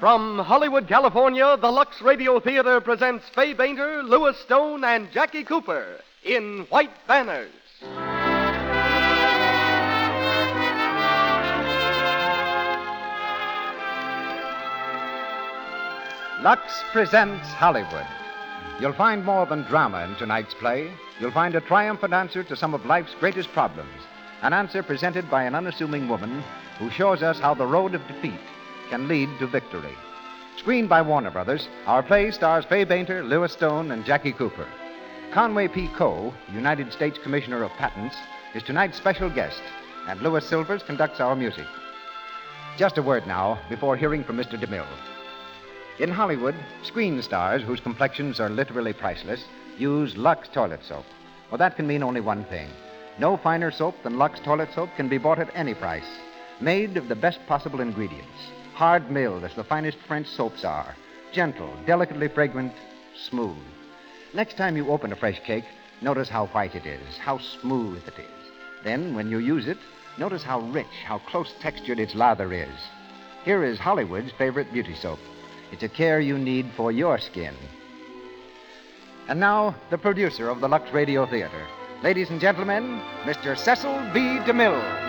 From Hollywood, California, the Lux Radio Theater presents Fay Bainter, Louis Stone, and Jackie Cooper in White Banners. Lux presents Hollywood. You'll find more than drama in tonight's play. You'll find a triumphant answer to some of life's greatest problems. An answer presented by an unassuming woman who shows us how the road of defeat can lead to victory. Screened by Warner Brothers, our play stars Fay Bainter, Louis Stone, and Jackie Cooper. Conway P. Coe, United States Commissioner of Patents, is tonight's special guest, and Louis Silvers conducts our music. Just a word now before hearing from Mr. DeMille. In Hollywood, screen stars whose complexions are literally priceless use Lux toilet soap. Well, that can mean only one thing. No finer soap than Lux toilet soap can be bought at any price. Made of the best possible ingredients. Hard milled as the finest French soaps are. Gentle, delicately fragrant, smooth. Next time you open a fresh cake, notice how white it is, how smooth it is. Then, when you use it, notice how rich, how close textured its lather is. Here is Hollywood's favorite beauty soap. It's a care you need for your skin. And now, the producer of the Lux Radio Theater. Ladies and gentlemen, Mr. Cecil B. DeMille.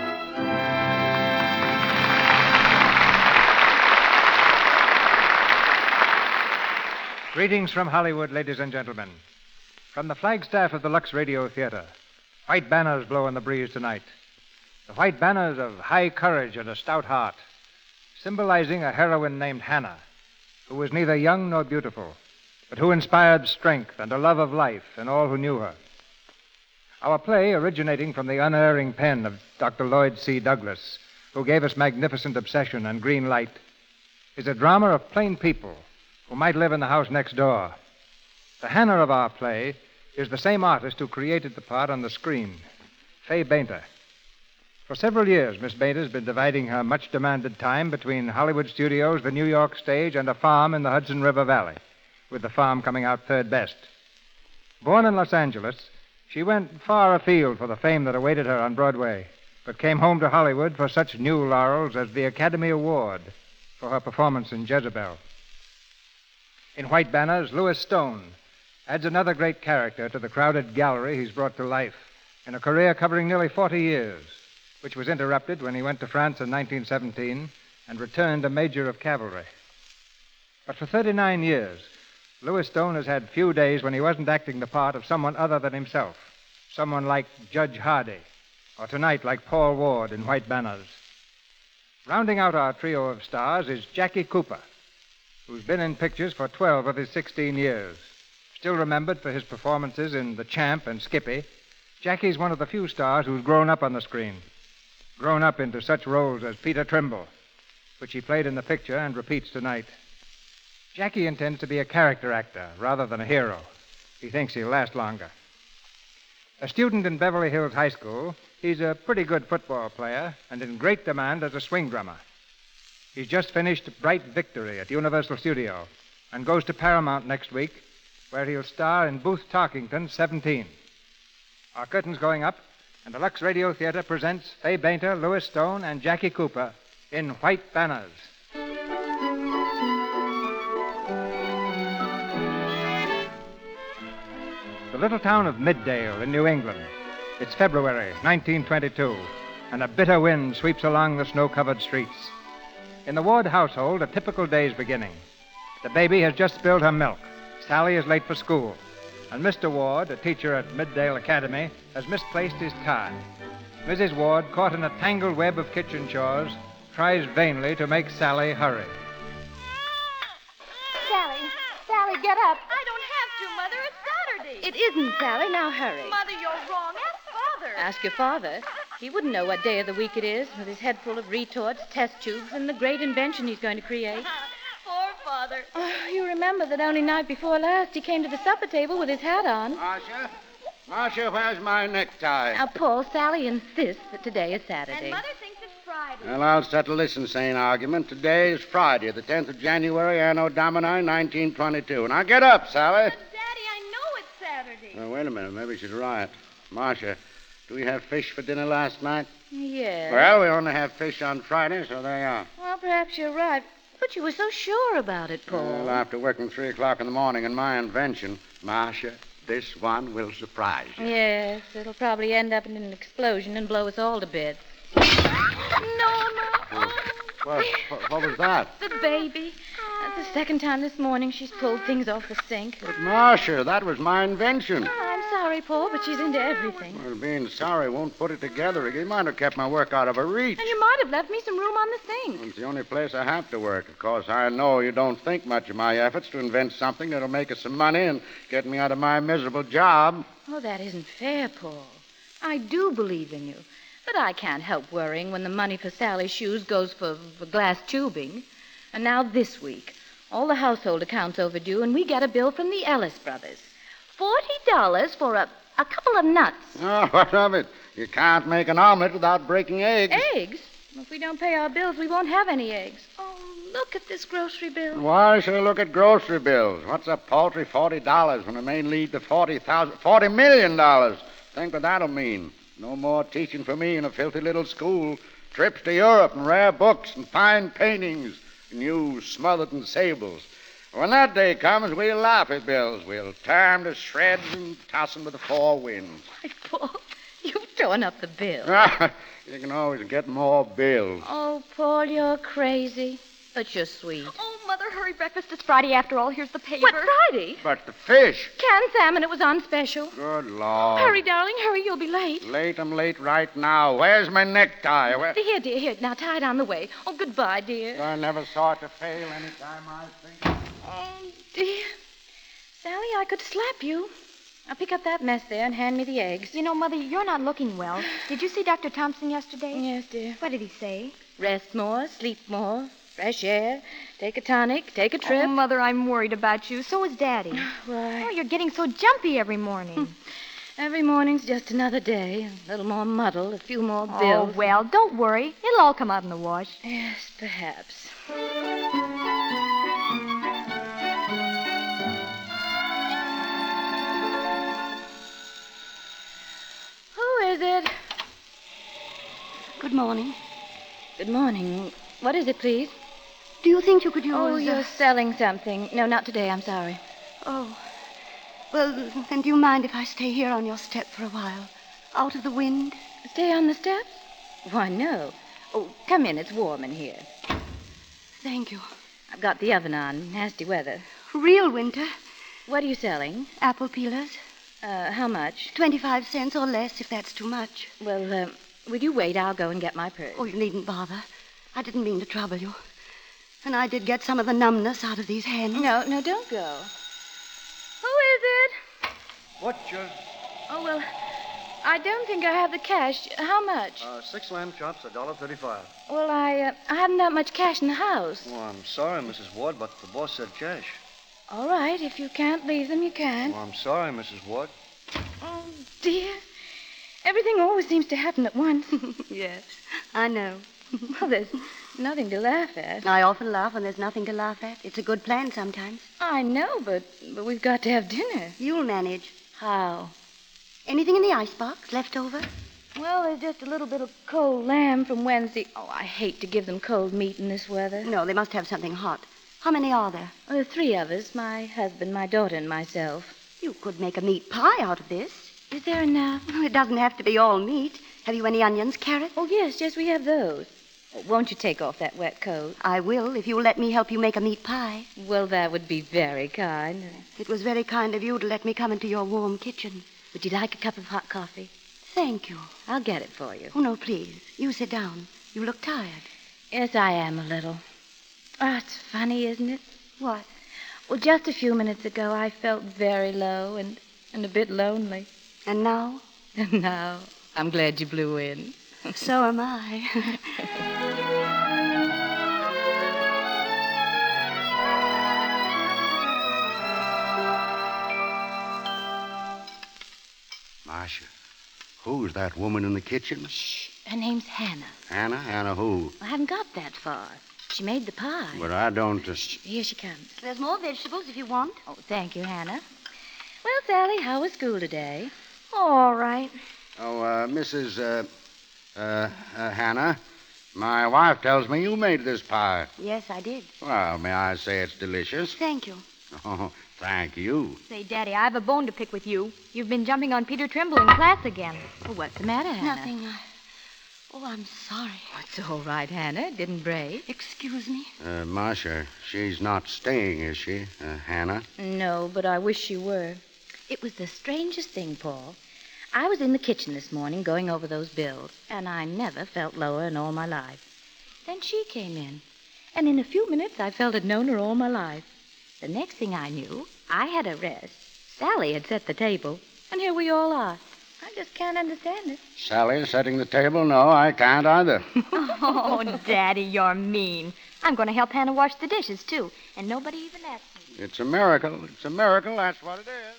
Greetings from Hollywood, ladies and gentlemen. From the flagstaff of the Lux Radio Theater, white banners blow in the breeze tonight. The white banners of high courage and a stout heart, symbolizing a heroine named Hannah, who was neither young nor beautiful, but who inspired strength and a love of life in all who knew her. Our play, originating from the unerring pen of Dr. Lloyd C. Douglas, who gave us Magnificent Obsession and Green Light, is a drama of plain people who might live in the house next door. The Hannah of our play is the same artist who created the part on the screen, Fay Bainter. For several years, Miss Bainter's been dividing her much-demanded time between Hollywood studios, the New York stage, and a farm in the Hudson River Valley, with the farm coming out third best. Born in Los Angeles, she went far afield for the fame that awaited her on Broadway, but came home to Hollywood for such new laurels as the Academy Award for her performance in Jezebel. In White Banners, Louis Stone adds another great character to the crowded gallery he's brought to life in a career covering nearly 40 years, which was interrupted when he went to France in 1917 and returned a major of cavalry. But for 39 years, Louis Stone has had few days when he wasn't acting the part of someone other than himself, someone like Judge Hardy, or tonight like Paul Ward in White Banners. Rounding out our trio of stars is Jackie Cooper, who's been in pictures for 12 of his 16 years. Still remembered for his performances in The Champ and Skippy, Jackie's one of the few stars who's grown up on the screen, grown up into such roles as Peter Trimble, which he played in the picture and repeats tonight. Jackie intends to be a character actor rather than a hero. He thinks he'll last longer. A student in Beverly Hills High School, he's a pretty good football player and in great demand as a swing drummer. He's just finished Bright Victory at Universal Studio and goes to Paramount next week, where he'll star in Booth Tarkington's 17. Our curtain's going up, and the Lux Radio Theater presents Fay Bainter, Louis Stone, and Jackie Cooper in White Banners. The little town of Middale in New England. It's February 1922, and a bitter wind sweeps along the snow-covered streets. In the Ward household, a typical day's beginning. The baby has just spilled her milk. Sally is late for school. And Mr. Ward, a teacher at Middale Academy, has misplaced his tie. Mrs. Ward, caught in a tangled web of kitchen chores, tries vainly to make Sally hurry. Sally, get up. I don't have to, Mother. It's Saturday. It isn't, Sally. Now hurry. Mother, you're wrong. Ask Father. Ask your father. He wouldn't know what day of the week it is, with his head full of retorts, test tubes, and the great invention he's going to create. Poor Father. Oh, you remember that only night before last he came to the supper table with his hat on. Marcia, where's my necktie? Now, Paul, Sally insists that today is Saturday. And Mother thinks it's Friday. Well, I'll settle this insane argument. Today is Friday, the 10th of January, Anno Domini, 1922. Now get up, Sally. But, Daddy, I know it's Saturday. Now, wait a minute. Maybe she's right. Marcia, do we have fish for dinner last night? Yes. Well, we only have fish on Friday, so there you are. Well, perhaps you're right. But you were so sure about it, Paul. Well, after working 3 o'clock in the morning on my invention, Marcia, this one will surprise you. Yes, it'll probably end up in an explosion and blow us all to bits. Norma. What was that? The baby. That's the second time this morning she's pulled things off the sink. But, Marcia, that was my invention. Oh, I'm sorry, Paul, but she's into everything. Well, being sorry won't put it together again. You might have kept my work out of her reach. And you might have left me some room on the sink. It's the only place I have to work. Of course, I know you don't think much of my efforts to invent something that'll make us some money and get me out of my miserable job. Oh, that isn't fair, Paul. I do believe in you. But I can't help worrying when the money for Sally's shoes goes for glass tubing. And now this week, all the household accounts overdue, and we get a bill from the Ellis brothers. $40 for a couple of nuts. Oh, what of it? You can't make an omelet without breaking eggs. Eggs? If we don't pay our bills, we won't have any eggs. Oh, look at this grocery bill. Why should I look at grocery bills? What's a paltry $40 when it may lead to $40 million? Think what that'll mean. No more teaching for me in a filthy little school. Trips to Europe and rare books and fine paintings and you smothered in sables. When that day comes, we'll laugh at bills. We'll tear 'em to shreds and toss 'em to the four winds. Why, Paul, you've torn up the bill. You can always get more bills. Oh, Paul, you're crazy. But you're sweet. Oh, Mother, hurry. Breakfast is Friday after all. Here's the paper. What, Friday? But the fish. Canned salmon, it was on special. Good Lord. Hurry, darling, hurry. You'll be late. Late, I'm late right now. Where's my necktie? Here, dear, here. Now tie it on the way. Oh, goodbye, dear. I never saw it to fail any time I think. Oh, dear. Sally, I could slap you. Now pick up that mess there and hand me the eggs. You know, Mother, you're not looking well. Did you see Dr. Thompson yesterday? Yes, dear. What did he say? Rest more, sleep more, fresh air, take a tonic, take a trip. Oh, Mother, I'm worried about you. So is Daddy. Why? Oh, you're getting so jumpy every morning. Every morning's just another day. A little more muddle, a few more Oh, bills. well, don't worry. It'll all come out in the wash. Yes, perhaps. Who is it? Good morning. Good morning. What is it, please? Do you think you could use... Oh, you're selling something. No, not today. I'm sorry. Oh. Well, then do you mind if I stay here on your step for a while? Out of the wind? Stay on the steps? Why, no. Oh, come in. It's warm in here. Thank you. I've got the oven on. Nasty weather. Real winter. What are you selling? Apple peelers. How much? 25 cents or less, if that's too much. Well, will you wait? I'll go and get my purse. Oh, you needn't bother. I didn't mean to trouble you. And I did get some of the numbness out of these hands. No, don't go. Who is it? Butcher. Oh, well, I don't think I have the cash. How much? 6 lamb chops, $1.35. Well, I haven't that much cash in the house. Oh, I'm sorry, Mrs. Ward, but the boss said cash. All right, if you can't leave them, you can't. Oh, I'm sorry, Mrs. Ward. Oh, dear. Everything always seems to happen at once. Yes, I know. Well, there's nothing to laugh at. I often laugh when there's nothing to laugh at. It's a good plan sometimes. I know, but we've got to have dinner. You'll manage. How? Anything in the icebox left over? Well, there's just a little bit of cold lamb from Wednesday. Oh, I hate to give them cold meat in this weather. No, they must have something hot. How many are there? Well, there are 3 of us, my husband, my daughter, and myself. You could make a meat pie out of this. Is there enough? It doesn't have to be all meat. Have you any onions, carrots? Oh, yes, we have those. Oh, won't you take off that wet coat? I will, if you'll let me help you make a meat pie. Well, that would be very kind. It was very kind of you to let me come into your warm kitchen. Would you like a cup of hot coffee? Thank you. I'll get it for you. Oh, no, please. You sit down. You look tired. Yes, I am a little. Oh, it's funny, isn't it? What? Well, just a few minutes ago, I felt very low and a bit lonely. And now? And now, I'm glad you blew in. So am I. Marcia, who's that woman in the kitchen? Shh. Her name's Hannah. Hannah? Hannah who? I haven't got that far. She made the pie. But I don't... Here she comes. There's more vegetables if you want. Oh, thank you, Hannah. Well, Sally, how was school today? Oh, all right. Oh, Mrs. Hannah, My wife tells me you made this pie. Yes, I did. Well, may I say it's delicious? Thank you. Oh, thank you. Say, Daddy, I have a bone to pick with you. You've been jumping on Peter Trimble in class again. Well, what's the matter, Hannah? Nothing. Oh, I'm sorry. Oh, it's all right, Hannah. It didn't break. Excuse me. Marcia, she's not staying, is she, Hannah? No, but I wish she were. It was the strangest thing, Paul. I was in the kitchen this morning going over those bills, and I never felt lower in all my life. Then she came in, and in a few minutes I felt I'd known her all my life. The next thing I knew, I had a rest. Sally had set the table, and here we all are. I just can't understand it. Sally setting the table? No, I can't either. Oh, Daddy, you're mean. I'm going to help Hannah wash the dishes, too, and nobody even asked me. It's a miracle. It's a miracle, that's what it is.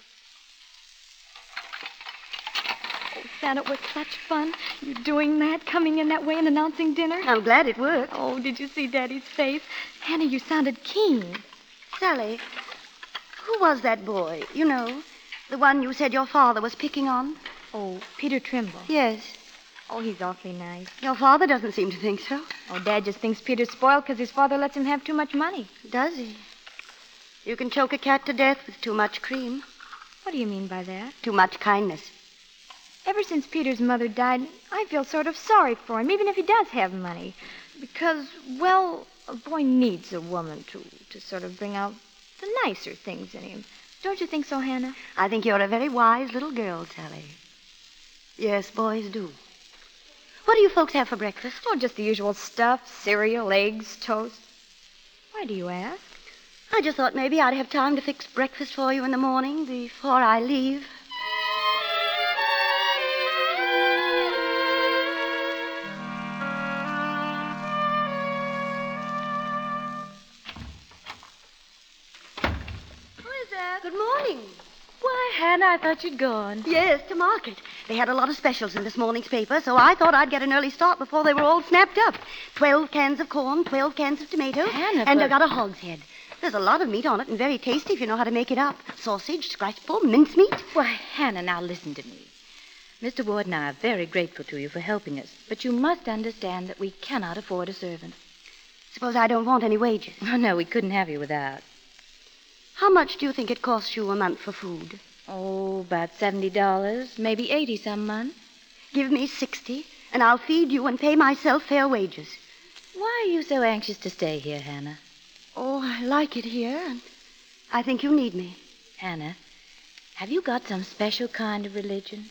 Santa, it was such fun. You doing that, coming in that way and announcing dinner. I'm glad it worked. Oh, did you see Daddy's face? Hannah, you sounded keen. Sally, who was that boy? You know, the one you said your father was picking on? Oh, Peter Trimble. Yes. Oh, he's awfully nice. Your father doesn't seem to think so. Oh, Dad just thinks Peter's spoiled because his father lets him have too much money. Does he? You can choke a cat to death with too much cream. What do you mean by that? Too much kindness. Ever since Peter's mother died, I feel sort of sorry for him, even if he does have money. Because, well, a boy needs a woman to sort of bring out the nicer things in him. Don't you think so, Hannah? I think you're a very wise little girl, Sally. Yes, boys do. What do you folks have for breakfast? Oh, just the usual stuff. Cereal, eggs, toast. Why do you ask? I just thought maybe I'd have time to fix breakfast for you in the morning before I leave. Good morning. Why, Hannah, I thought you'd gone. Yes, to market. They had a lot of specials in this morning's paper, so I thought I'd get an early start before they were all snapped up. 12 cans of corn, 12 cans of tomatoes, Hannah, and I but- got a hog's head. There's a lot of meat on it and very tasty if you know how to make it up. Sausage, scratch pull, mincemeat. Why, Hannah, now listen to me. Mr. Ward and I are very grateful to you for helping us, but you must understand that we cannot afford a servant. Suppose I don't want any wages. Oh, no, we couldn't have you without. How much do you think it costs you a month for food? Oh, about $70, maybe 80 some month. Give me 60, and I'll feed you and pay myself fair wages. Why are you so anxious to stay here, Hannah? Oh, I like it here, and I think you need me. Hannah, have you got some special kind of religion?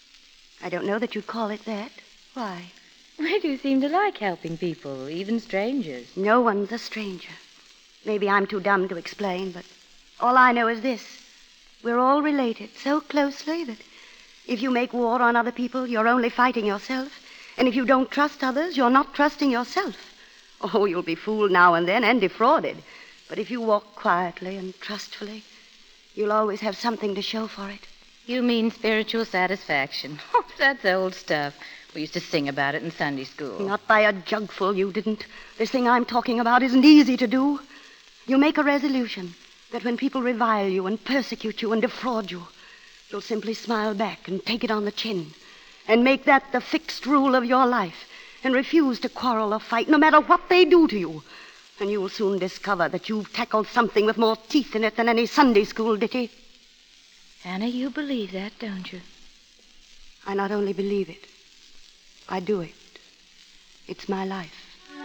I don't know that you'd call it that. Why? Well, you seem to like helping people, even strangers. No one's a stranger. Maybe I'm too dumb to explain, but all I know is this. We're all related so closely that if you make war on other people, you're only fighting yourself. And if you don't trust others, you're not trusting yourself. Oh, you'll be fooled now and then and defrauded. But if you walk quietly and trustfully, you'll always have something to show for it. You mean spiritual satisfaction. Oh, that's old stuff. We used to sing about it in Sunday school. Not by a jugful, you didn't. This thing I'm talking about isn't easy to do. You make a resolution that when people revile you and persecute you and defraud you, you'll simply smile back and take it on the chin and make that the fixed rule of your life and refuse to quarrel or fight no matter what they do to you. And you'll soon discover that you've tackled something with more teeth in it than any Sunday school ditty. Hannah, you believe that, don't you? I not only believe it, I do it. It's my life.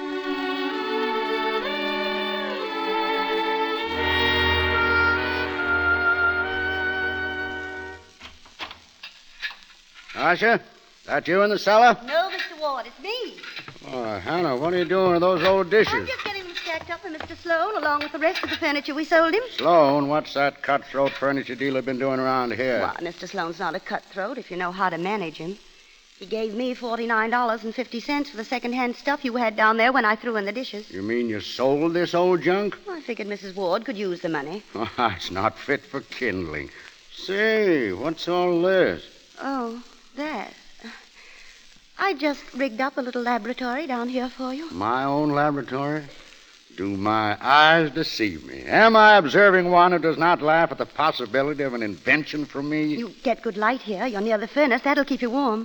Marcia, that you in the cellar? No, Mr. Ward, it's me. Oh, Hannah, what are you doing with those old I'm dishes? just getting them stacked up for Mr. Sloan, along with the rest of the furniture we sold him. Sloan, what's that cutthroat furniture dealer been doing around here? Why, Mr. Sloan's not a cutthroat if you know how to manage him. He gave me $49.50 for the second-hand stuff you had down there when I threw in the dishes. You mean you sold this old junk? I figured Mrs. Ward could use the money. Oh, it's not fit for kindling. Say, what's all this? Oh, that. I just rigged up a little laboratory down here for you. My own laboratory? Do my eyes deceive me? Am I observing one who does not laugh at the possibility of an invention from me? You get good light here. You're near the furnace. That'll keep you warm.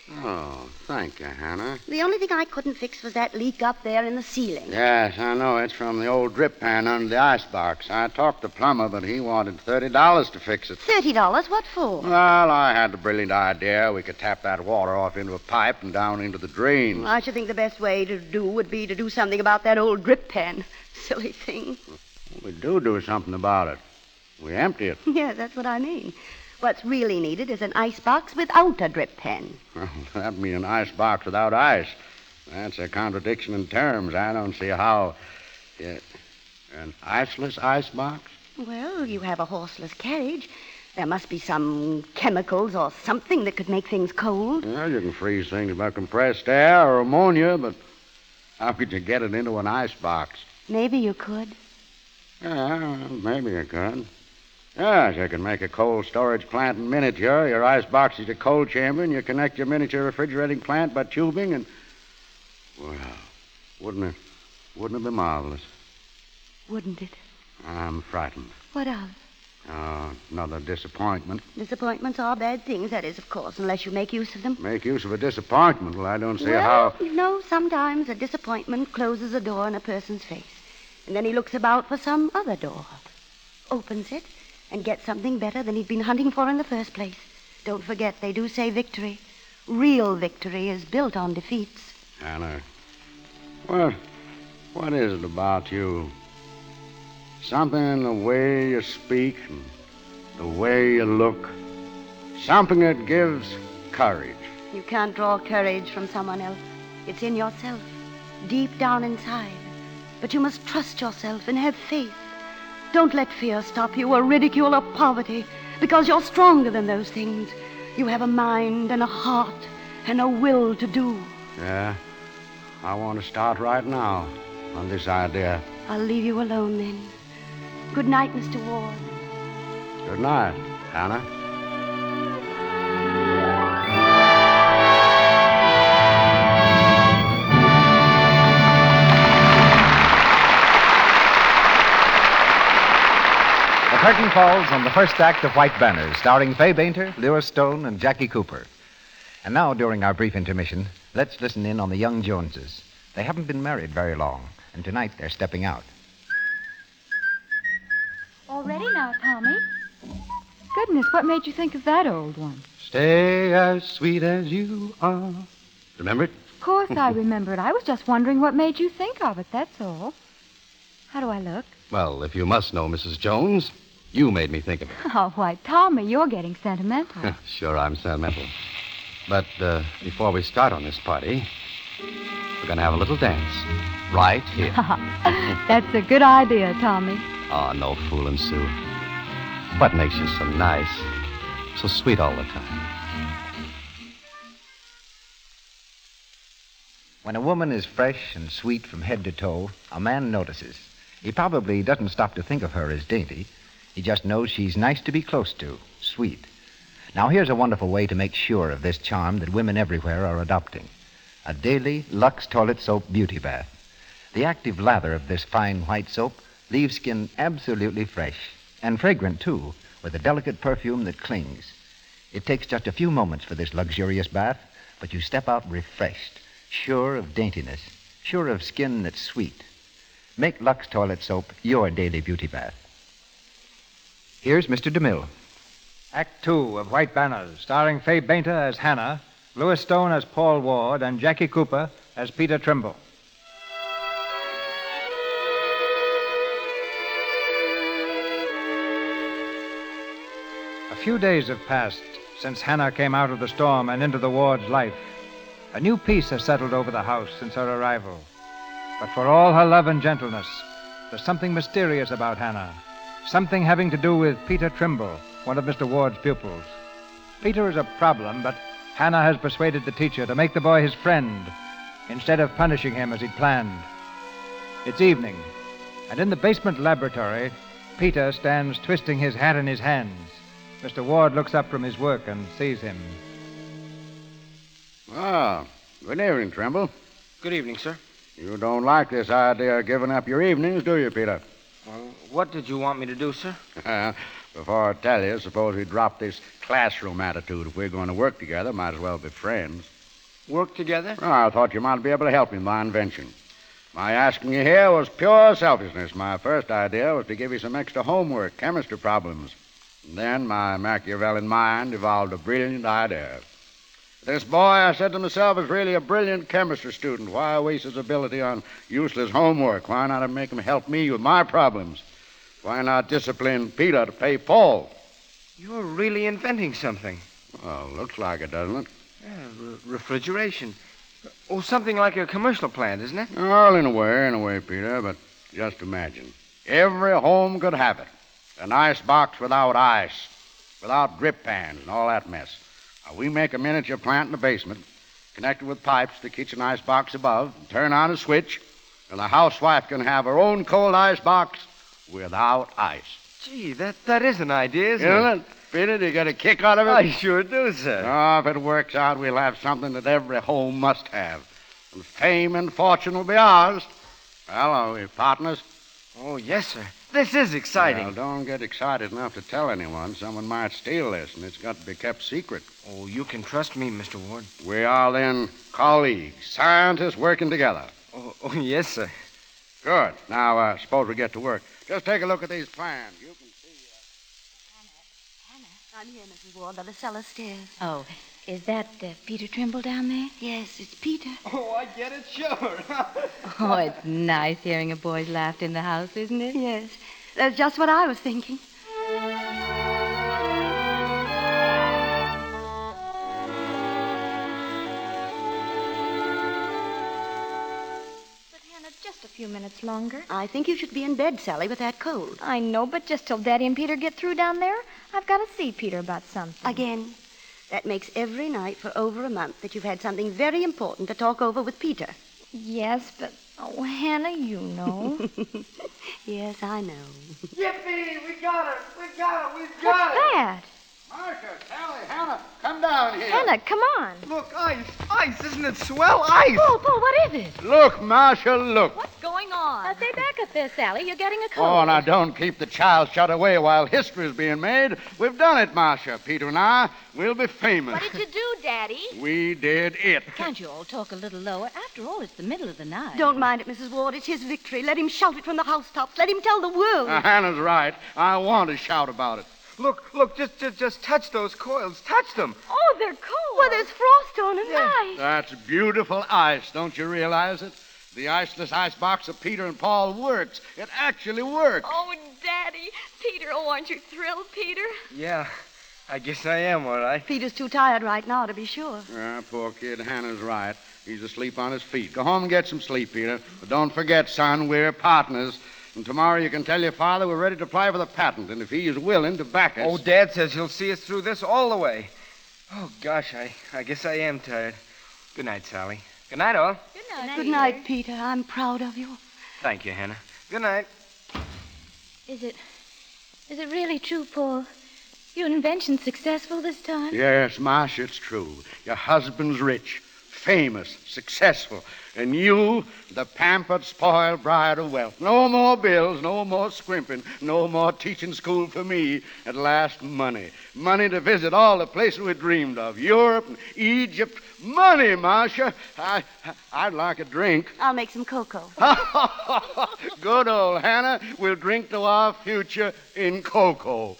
Oh, thank you, Hannah. The only thing I couldn't fix was that leak up there in the ceiling. Yes, I know. It's from the old drip pan under the icebox. I talked to the plumber, but he wanted $30 to fix it. $30? What for? Well, I had the brilliant idea we could tap that water off into a pipe and down into the drain. I should think the best way to do would be to do something about that old drip pan. Silly thing. We do something about it. We empty it. Yeah, that's what I mean. What's really needed is an icebox without a drip pen. Well, that'd mean an icebox without ice. That's a contradiction in terms. I don't see how. An iceless icebox? Well, you have a horseless carriage. There must be some chemicals or something that could make things cold. Well, you can freeze things by compressed air or ammonia, but how could you get it into an icebox? Maybe you could. Yeah, maybe you could. Yes, you can make a cold storage plant in miniature. Your icebox is your cold chamber, and you connect your miniature refrigerating plant by tubing, and... Well, wouldn't it be marvelous? Wouldn't it? I'm frightened. What of? Oh, another disappointment. Disappointments are bad things, that is, of course, unless you make use of them. Make use of a disappointment? Well, I don't see Well, how... you know, sometimes a disappointment closes a door in a person's face, and then he looks about for some other door, opens it, and gets something better than he'd been hunting for in the first place. Don't forget, they do say victory. Real victory is built on defeats. Hannah, what is it about you? Something in the way you speak and the way you look. Something that gives courage. You can't draw courage from someone else. It's in yourself, deep down inside. But you must trust yourself and have faith. Don't let fear stop you, or ridicule, or poverty, because you're stronger than those things. You have a mind and a heart and a will to do. Yeah, I want to start right now on this idea. I'll leave you alone then. Good night, Mr. Ward. Good night, Hannah. The curtain falls on the first act of White Banners, starring Fay Bainter, Lewis Stone, and Jackie Cooper. And now, during our brief intermission, let's listen in on the young Joneses. They haven't been married very long, and tonight they're stepping out. All ready now, Tommy? Goodness, what made you think of that old one? Stay as sweet as you are. Remember it? Of course I remember it. I was just wondering what made you think of it, that's all. How do I look? Well, if you must know, Mrs. Jones, you made me think of it. Oh, why, Tommy, you're getting sentimental. Sure, I'm sentimental. But before we start on this party, we're going to have a little dance. Right here. That's a good idea, Tommy. Oh, no fooling, Sue. What makes you so nice, so sweet all the time? When a woman is fresh and sweet from head to toe, a man notices. He probably doesn't stop to think of her as dainty. He just knows she's nice to be close to, sweet. Now, here's a wonderful way to make sure of this charm that women everywhere are adopting. A daily Lux Toilet Soap Beauty Bath. The active lather of this fine white soap leaves skin absolutely fresh, and fragrant, too, with a delicate perfume that clings. It takes just a few moments for this luxurious bath, but you step out refreshed, sure of daintiness, sure of skin that's sweet. Make Lux Toilet Soap your daily beauty bath. Here's Mr. DeMille. Act 2 of White Banners, starring Fay Bainter as Hannah, Lewis Stone as Paul Ward, and Jackie Cooper as Peter Trimble. A few days have passed since Hannah came out of the storm and into the Ward's life. A new peace has settled over the house since her arrival. But for all her love and gentleness, there's something mysterious about Hannah. Something having to do with Peter Trimble, one of Mr. Ward's pupils. Peter is a problem, but Hannah has persuaded the teacher to make the boy his friend instead of punishing him as he'd planned. It's evening, and in the basement laboratory, Peter stands twisting his hat in his hands. Mr. Ward looks up from his work and sees him. Oh, good evening, Trimble. Good evening, sir. You don't like this idea of giving up your evenings, do you, Peter? What did you want me to do, sir? Before I tell you, suppose we drop this classroom attitude. If we're going to work together, might as well be friends. Work together? Well, I thought you might be able to help me in my invention. My asking you here was pure selfishness. My first idea was to give you some extra homework, chemistry problems. And then my Machiavellian mind evolved a brilliant idea. This boy, I said to myself, is really a brilliant chemistry student. Why waste his ability on useless homework? Why not make him help me with my problems? Why not discipline Peter to pay Paul? You're really inventing something. Well, looks like it, doesn't it? Yeah, refrigeration. Oh, something like a commercial plant, isn't it? Well, in a way, Peter, but just imagine. Every home could have it. An ice box without ice, without drip pans and all that mess. Now, we make a miniature plant in the basement, connected with pipes to the kitchen ice box above, and turn on a switch, and the housewife can have her own cold ice box without ice. Gee, that is an idea, isn't it? Peter, do you get a kick out of it? I sure do, sir. Oh, if it works out, we'll have something that every home must have. And fame and fortune will be ours. Well, are we partners? Oh, yes, sir. This is exciting. Well, don't get excited enough to tell anyone. Someone might steal this, and it's got to be kept secret. Oh, you can trust me, Mr. Ward. We are then colleagues, scientists working together. Oh yes, sir. Good. Now, suppose we get to work. Just take a look at these plans. You can see... Hannah, I'm here, Mrs. Ward, by the cellar stairs. Oh, is that Peter Trimble down there? Yes, it's Peter. Oh, I get it, sure. Oh, it's nice hearing a boy's laugh in the house, isn't it? Yes, that's just what I was thinking. Just a few minutes longer. I think you should be in bed, Sally, with that cold. I know, but just till Daddy and Peter get through down there, I've got to see Peter about something. Again, that makes every night for over a month that you've had something very important to talk over with Peter. Yes, but, oh, Hannah, you know. Yes, I know. Yippee! We got her! We've got What's that? Marcia, Sally, Hannah, come down here. Hannah, come on. Look, ice! Ice! Isn't it swell? Ice! Paul, what is it? Look, Marcia, look. What's going on? Now, stay back up there, Sally. You're getting a cold. Oh, now don't keep the child shut away while history's being made. We've done it, Marcia. Peter and I, we'll be famous. What did you do, Daddy? We did it. Can't you all talk a little lower? After all, it's the middle of the night. Don't mind it, Mrs. Ward. It's his victory. Let him shout it from the housetops. Let him tell the world. Hannah's right. I want to shout about it. Look, just touch those coils. Touch them. Oh, they're cold. Well, there's frost on them. Nice. That's beautiful ice. Don't you realize it? The iceless icebox of Peter and Paul works. It actually works. Oh, Daddy. Peter, oh, aren't you thrilled, Peter? Yeah, I guess I am, all right. Peter's too tired right now to be sure. Poor kid. Hannah's right. He's asleep on his feet. Go home and get some sleep, Peter. But don't forget, son, we're partners. And tomorrow you can tell your father we're ready to apply for the patent, and if he is willing to back us... Oh, Dad says he'll see us through this all the way. Oh, gosh, I guess I am tired. Good night, Sally. Good night, all. Good night. Good night, Peter. I'm proud of you. Thank you, Hannah. Good night. Is it really true, Paul? Your invention's successful this time? Yes, Marcia, it's true. Your husband's rich, famous, successful. And you, the pampered, spoiled bride of wealth. No more bills, no more scrimping, no more teaching school for me. At last, money. Money to visit all the places we dreamed of. Europe and Egypt. Money, Marcia. I'd like a drink. I'll make some cocoa. Good old Hannah. We'll drink to our future in cocoa.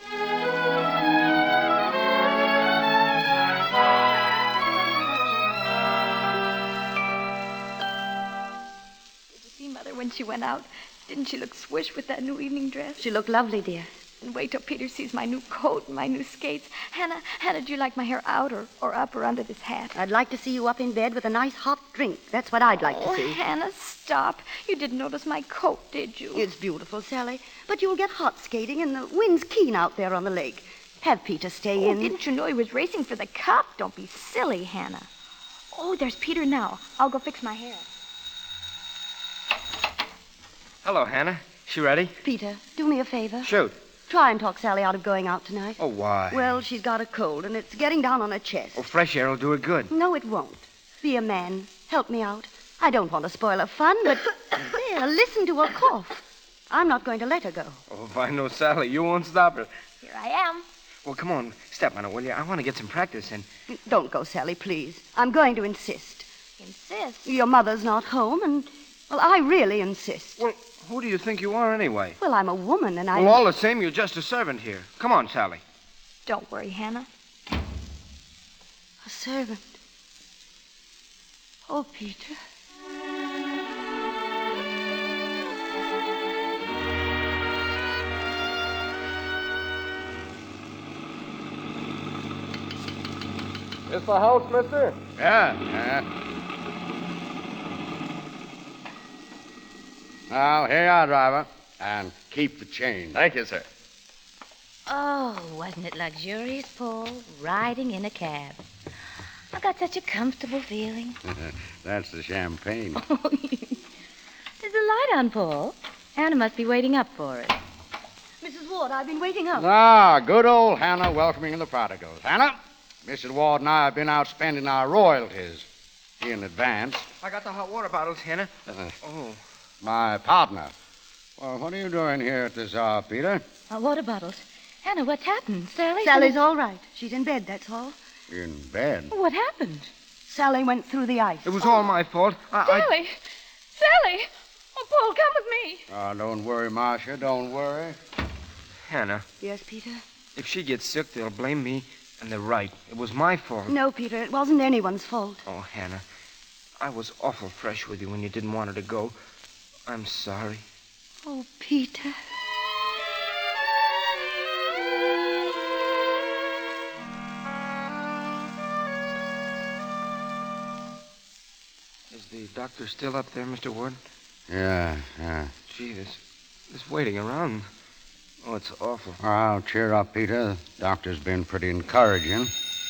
Mother, when she went out, didn't she look swish with that new evening dress? She looked lovely, dear. And wait till Peter sees my new coat and my new skates. Hannah, do you like my hair out or up or under this hat? I'd like to see you up in bed with a nice hot drink. That's what I'd like to see. Oh, Hannah, stop. You didn't notice my coat, did you? It's beautiful, Sally. But you'll get hot skating and the wind's keen out there on the lake. Have Peter stay in. Didn't you know he was racing for the cup? Don't be silly, Hannah. Oh, there's Peter now. I'll go fix my hair. Hello, Hannah. She ready? Peter, do me a favor. Shoot. Try and talk Sally out of going out tonight. Oh, why? Well, she's got a cold, and it's getting down on her chest. Oh, fresh air will do her good. No, it won't. Be a man. Help me out. I don't want to spoil her fun, but... There, listen to her cough. I'm not going to let her go. Oh, if I know Sally, you won't stop her. Here I am. Well, come on, step on it, will you? I want to get some practice in. Don't go, Sally, please. I'm going to insist. Insist? Your mother's not home, and, well, I really insist. Well, who do you think you are anyway? Well, I'm a woman, and I... Well, all the same, you're just a servant here. Come on, Sally. Don't worry, Hannah. A servant. Oh, Peter. This the house, mister? Yeah. Now, here you are, driver. And keep the change. Thank you, sir. Oh, wasn't it luxurious, Paul, riding in a cab? I got such a comfortable feeling. That's the champagne. There's a light on, Paul. Hannah must be waiting up for it. Mrs. Ward, I've been waiting up. Ah, good old Hannah welcoming the prodigals. Hannah, Mrs. Ward and I have been out spending our royalties in advance. I got the hot water bottles, Hannah. Oh. My partner. Well, what are you doing here at this hour, Peter? Water bottles. Hannah, what's happened? Sally's all right. She's in bed, that's all. In bed? What happened? Sally went through the ice. It was all my fault. Sally! Sally! Oh, Paul, come with me. Oh, don't worry, Marcia. Don't worry. Hannah, Yes, Peter? if she gets sick, they'll blame me, and they're right. It was my fault. No, Peter, it wasn't anyone's fault. Oh, Hannah, I was awful fresh with you when you didn't want her to go. I'm sorry. Oh, Peter. Is the doctor still up there, Mr. Ward? Yeah. Gee, this waiting around. Oh, it's awful. Oh, cheer up, Peter. The doctor's been pretty encouraging.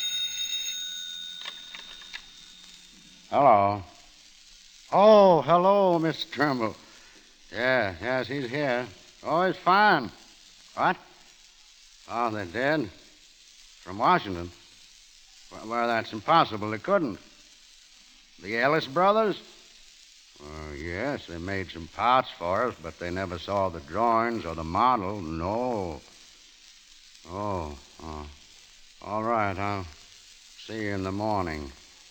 Hello. Oh, hello, Miss Trimble. Yes, he's here. Oh, he's fine. What? Oh, they're dead? From Washington? Well, that's impossible. They couldn't. The Ellis brothers? Oh, yes, they made some parts for us, but they never saw the drawings or the model. No. Oh. All right, I'll see you in the morning.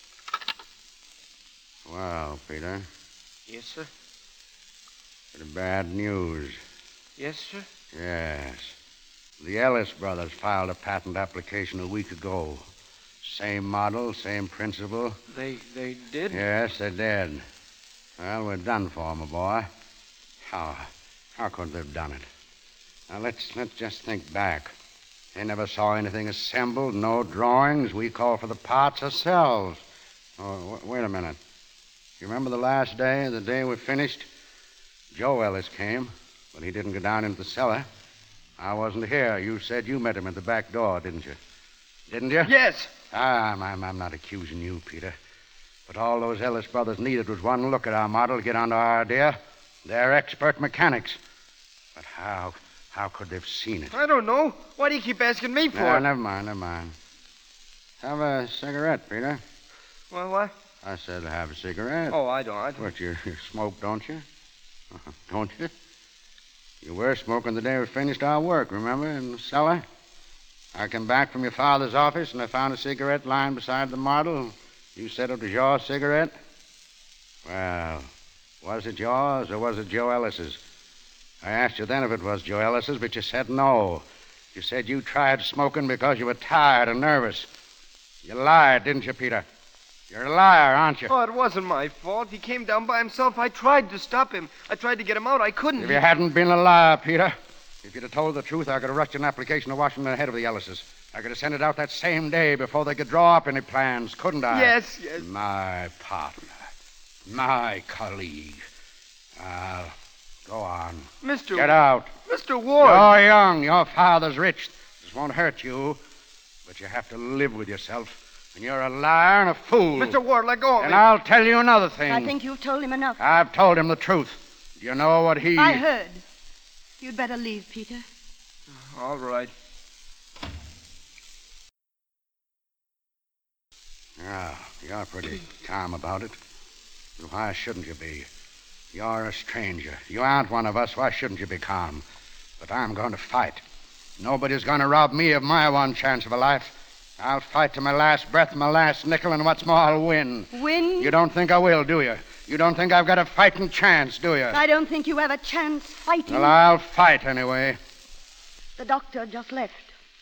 Well, Peter, Yes, sir. pretty bad news. Yes, sir. Yes. The Ellis brothers filed a patent application a week ago. Same model, same principle. They did? Yes, they did. Well, we're done for, my boy. How could they have done it? Now, let's just think back. They never saw anything assembled, no drawings. We called for the parts ourselves. Oh, wait a minute. You remember the last day, the day we finished? Joe Ellis came, but he didn't go down into the cellar. I wasn't here. You said you met him at the back door, didn't you? Didn't you? Yes. I'm not accusing you, Peter. But all those Ellis brothers needed was one look at our model to get onto our idea. They're expert mechanics. But how could they have seen it? I don't know. Why do you keep asking me for No, it? never mind. Have a cigarette, Peter. Well, what? I said have a cigarette. Oh, I don't. What, you smoke, don't you? Don't you? You were smoking the day we finished our work, remember, in the cellar? I came back from your father's office and I found a cigarette lying beside the model. You said it was your cigarette? Well, was it yours or was it Joe Ellis's? I asked you then if it was Joe Ellis's, but you said no. You said you tried smoking because you were tired and nervous. You lied, didn't you, Peter? You're a liar, aren't you? Oh, it wasn't my fault. He came down by himself. I tried to stop him. I tried to get him out. I couldn't. If you hadn't been a liar, Peter, if you'd have told the truth, I could have rushed an application to Washington ahead of the Ellises. I could have sent it out that same day before they could draw up any plans, couldn't I? Yes. My partner. My colleague. Go on. Mr. Get out. Mr. Ward. You're young. Your father's rich. This won't hurt you. But you have to live with yourself. And you're a liar and a fool. Mr. Ward, let go of me. And I'll tell you another thing. I think you've told him enough. I've told him the truth. You know what he... I heard. You'd better leave, Peter. All right. Yeah, you're pretty calm about it. But why shouldn't you be? You're a stranger. You aren't one of us. Why shouldn't you be calm? But I'm going to fight. Nobody's going to rob me of my one chance of a life. I'll fight to my last breath, my last nickel, and what's more, I'll win. Win? You don't think I will, do you? You don't think I've got a fighting chance, do you? I don't think you have a chance fighting. Well, I'll fight anyway. The doctor just left.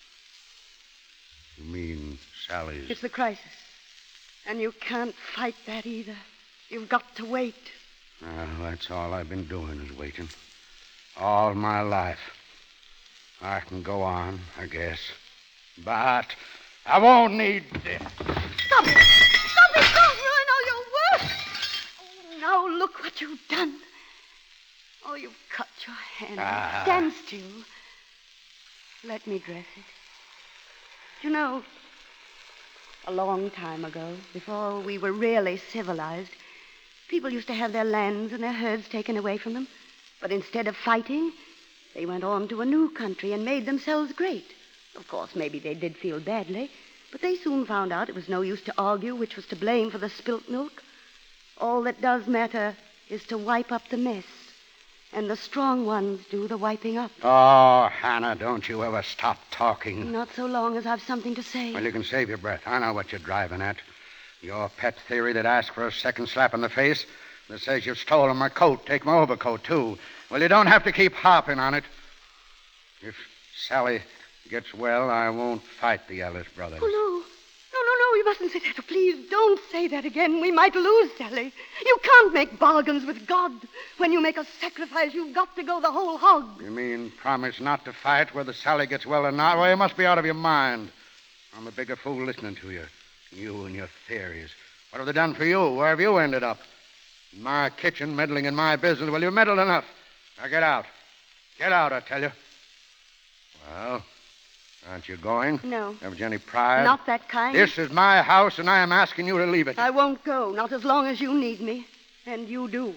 You mean Sally's? It's the crisis. And you can't fight that either. You've got to wait. Well, that's all I've been doing is waiting. All my life. I can go on, I guess. But I won't need this. Stop it! Stop it! Don't ruin all your work! Oh, now look what you've done. Oh, you've cut your hand. Stand still. Let me dress it. You know, a long time ago, before we were really civilized, people used to have their lands and their herds taken away from them. But instead of fighting, they went on to a new country and made themselves great. Of course, maybe they did feel badly, but they soon found out it was no use to argue which was to blame for the spilt milk. All that does matter is to wipe up the mess. And the strong ones do the wiping up. Oh, Hannah, don't you ever stop talking. Not so long as I've something to say. Well, you can save your breath. I know what you're driving at. Your pet theory that asks for a second slap in the face, that says you've stolen my coat, take my overcoat, too. Well, you don't have to keep harping on it. If Sally gets well, I won't fight the Ellis brothers. Oh, no. No, you mustn't say that. Oh, please, don't say that again. We might lose Sally. You can't make bargains with God. When you make a sacrifice, you've got to go the whole hog. You mean promise not to fight whether Sally gets well or not? Well, you must be out of your mind. I'm a bigger fool listening to you. You and your theories. What have they done for you? Where have you ended up? In my kitchen, meddling in my business. Well, you meddled enough. Now get out. Get out, I tell you. Well, aren't you going? No. Haven't you any pride? Not that kind. This is my house, and I am asking you to leave it. I won't go, not as long as you need me. And you do.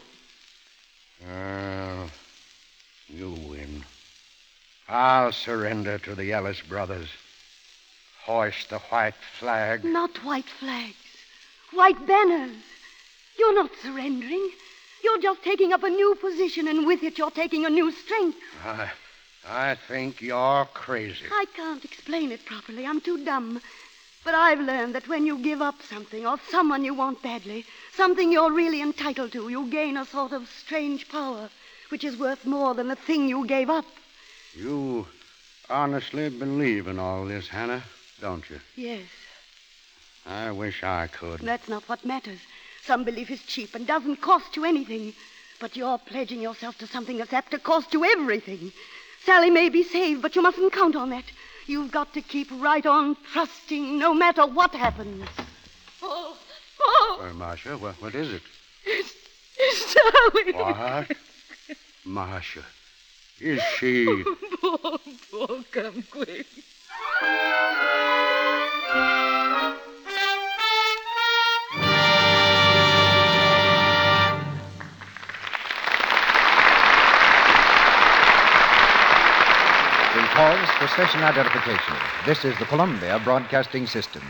Well, you win. I'll surrender to the Ellis brothers. Hoist the white flag. Not white flags. White banners. You're not surrendering. You're just taking up a new position, and with it, you're taking a new strength. I think you're crazy. I can't explain it properly. I'm too dumb. But I've learned that when you give up something, or someone you want badly, something you're really entitled to, you gain a sort of strange power, which is worth more than the thing you gave up. You honestly believe in all this, Hannah, don't you? Yes. I wish I could. That's not what matters. Some belief is cheap and doesn't cost you anything. But you're pledging yourself to something that's apt to cost you everything. Sally may be saved, but you mustn't count on that. You've got to keep right on trusting no matter what happens. Paul! Marcia, what is it? It's Sally. What? Marcia, is she... Paul, come quick. Pause for station identification. This is the Columbia Broadcasting System.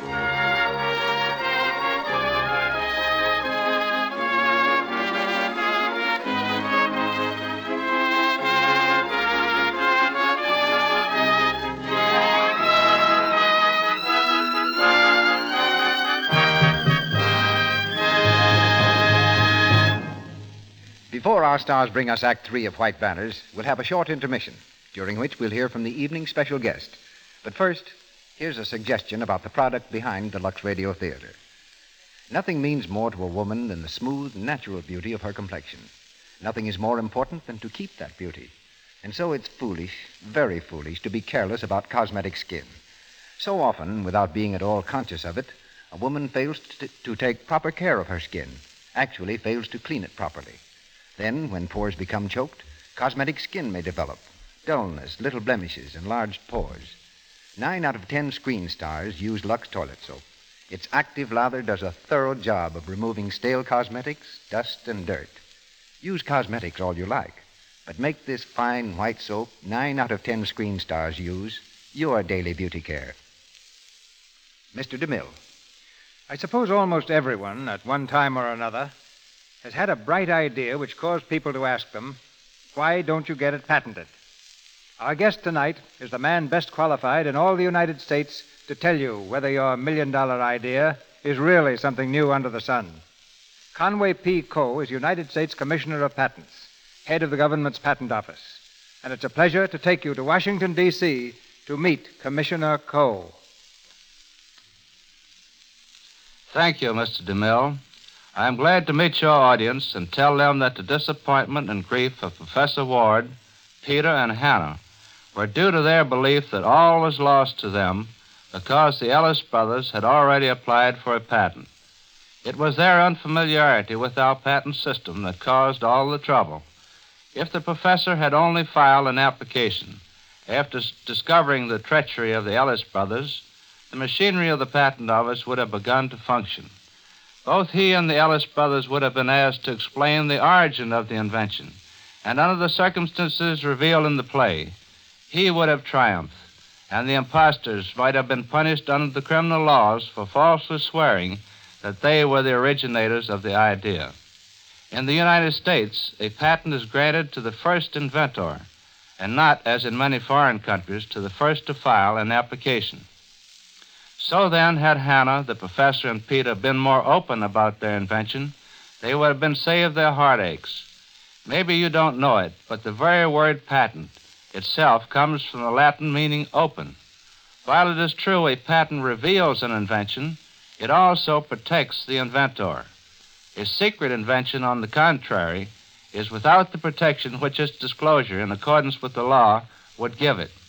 Before our stars bring us Act 3 of White Banners, we'll have a short intermission, during which we'll hear from the evening special guest. But first, here's a suggestion about the product behind the Lux Radio Theater. Nothing means more to a woman than the smooth, natural beauty of her complexion. Nothing is more important than to keep that beauty. And so it's foolish, very foolish, to be careless about cosmetic skin. So often, without being at all conscious of it, a woman fails to take proper care of her skin, actually fails to clean it properly. Then, when pores become choked, cosmetic skin may develop. Dullness, little blemishes, enlarged pores. 9 out of 10 screen stars use Lux toilet soap. Its active lather does a thorough job of removing stale cosmetics, dust, and dirt. Use cosmetics all you like, but make this fine white soap 9 out of 10 screen stars use your daily beauty care. Mr. DeMille. I suppose almost everyone, at one time or another, has had a bright idea which caused people to ask them, why don't you get it patented? Our guest tonight is the man best qualified in all the United States to tell you whether your million-dollar idea is really something new under the sun. Conway P. Coe is United States Commissioner of Patents, head of the government's patent office. And it's a pleasure to take you to Washington, D.C. to meet Commissioner Coe. Thank you, Mr. DeMille. I am glad to meet your audience and tell them that the disappointment and grief of Professor Ward, Peter, and Hannah were due to their belief that all was lost to them because the Ellis brothers had already applied for a patent. It was their unfamiliarity with our patent system that caused all the trouble. If the professor had only filed an application after discovering the treachery of the Ellis brothers, the machinery of the patent office would have begun to function. Both he and the Ellis brothers would have been asked to explain the origin of the invention, and under the circumstances revealed in the play, he would have triumphed, and the impostors might have been punished under the criminal laws for falsely swearing that they were the originators of the idea. In the United States, a patent is granted to the first inventor, and not, as in many foreign countries, to the first to file an application. So then, had Hannah, the professor, and Peter been more open about their invention, they would have been saved their heartaches. Maybe you don't know it, but the very word patent itself comes from the Latin meaning open. While it is true a patent reveals an invention, it also protects the inventor. A secret invention, on the contrary, is without the protection which its disclosure, in accordance with the law, would give it.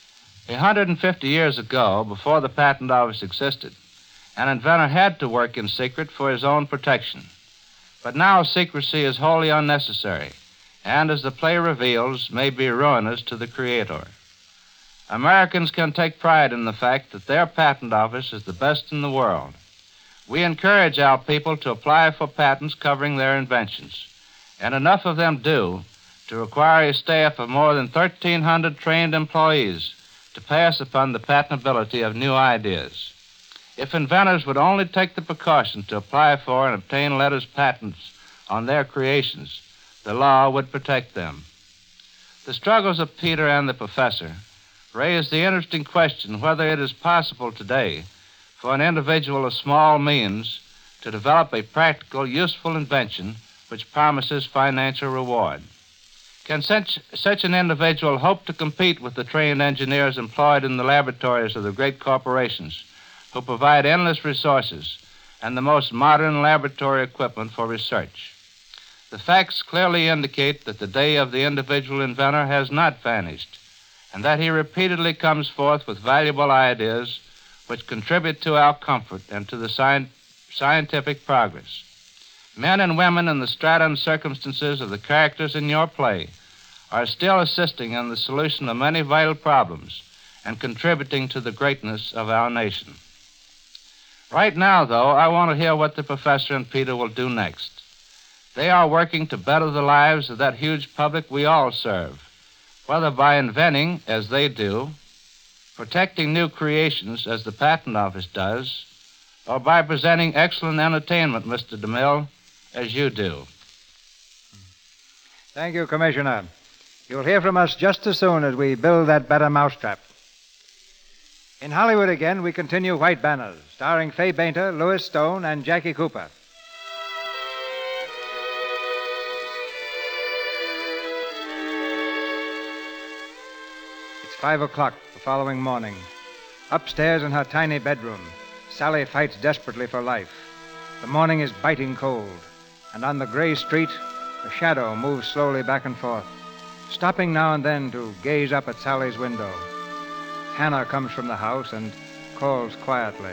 150 years ago, before the Patent Office existed, an inventor had to work in secret for his own protection. But now secrecy is wholly unnecessary, and, as the play reveals, may be ruinous to the creator. Americans can take pride in the fact that their patent office is the best in the world. We encourage our people to apply for patents covering their inventions, and enough of them do to require a staff of more than 1,300 trained employees to pass upon the patentability of new ideas. If inventors would only take the precaution to apply for and obtain letters patents on their creations, the law would protect them. The struggles of Peter and the professor raise the interesting question whether it is possible today for an individual of small means to develop a practical, useful invention which promises financial reward. Can such an individual hope to compete with the trained engineers employed in the laboratories of the great corporations who provide endless resources and the most modern laboratory equipment for research? The facts clearly indicate that the day of the individual inventor has not vanished, and that he repeatedly comes forth with valuable ideas which contribute to our comfort and to the scientific progress. Men and women in the strata and circumstances of the characters in your play are still assisting in the solution of many vital problems and contributing to the greatness of our nation. Right now, though, I want to hear what the professor and Peter will do next. They are working to better the lives of that huge public we all serve, whether by inventing, as they do, protecting new creations, as the Patent Office does, or by presenting excellent entertainment, Mr. DeMille, as you do. Thank you, Commissioner. You'll hear from us just as soon as we build that better mousetrap. In Hollywood again, we continue White Banners, starring Fay Bainter, Louis Stone, and Jackie Cooper. It's 5 o'clock the following morning. Upstairs in her tiny bedroom, Sally fights desperately for life. The morning is biting cold, and on the gray street, a shadow moves slowly back and forth, stopping now and then to gaze up at Sally's window. Hannah comes from the house and calls quietly.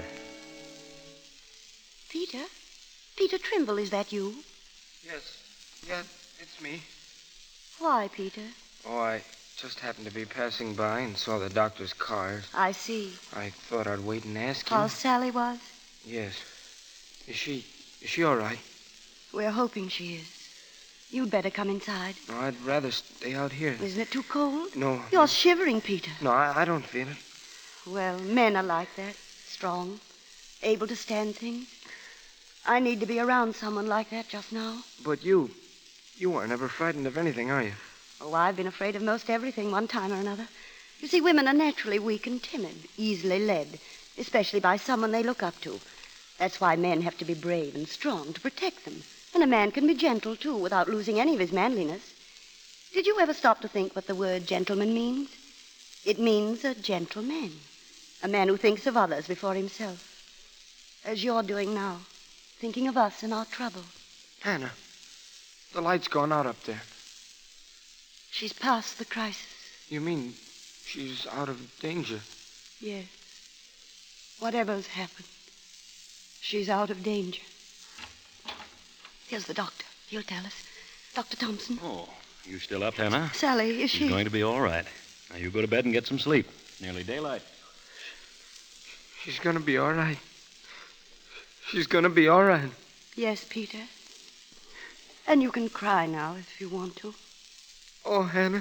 Peter? Peter Trimble, is that you? Yes, it's me. Why, Peter? Oh, I just happened to be passing by and saw the doctor's cars. I see. I thought I'd wait and ask you. How Sally was? Yes. Is she all right? We're hoping she is. You'd better come inside. No, I'd rather stay out here. Isn't it too cold? No. You're shivering, Peter. No, I don't feel it. Well, men are like that. Strong. Able to stand things. I need to be around someone like that just now. But you aren't ever frightened of anything, are you? Oh, I've been afraid of most everything one time or another. You see, women are naturally weak and timid, easily led, especially by someone they look up to. That's why men have to be brave and strong to protect them. And a man can be gentle, too, without losing any of his manliness. Did you ever stop to think what the word gentleman means? It means a gentleman, a man who thinks of others before himself, as you're doing now, thinking of us and our trouble. Hannah, the light's gone out up there. She's past the crisis. You mean she's out of danger? Yes. Whatever's happened, she's out of danger. Here's the doctor. He'll tell us. Dr. Thompson. Oh, you still up, Hannah? Sally, is she? She's going to be all right. Now, you go to bed and get some sleep. Nearly daylight. She's going to be all right. She's going to be all right. Yes, Peter. And you can cry now if you want to. Oh, Hannah.